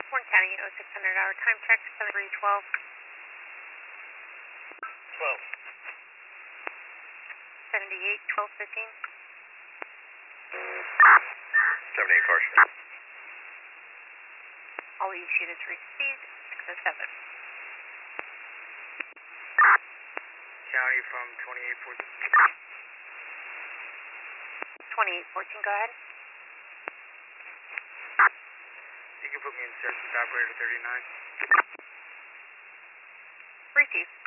Warren County, 0600 hour time check, 7312. 12. 78, 1215. 78 Carson. All each units received, 607. County from 2814. 2814, go ahead. You can put me in search with operator 39. Receive.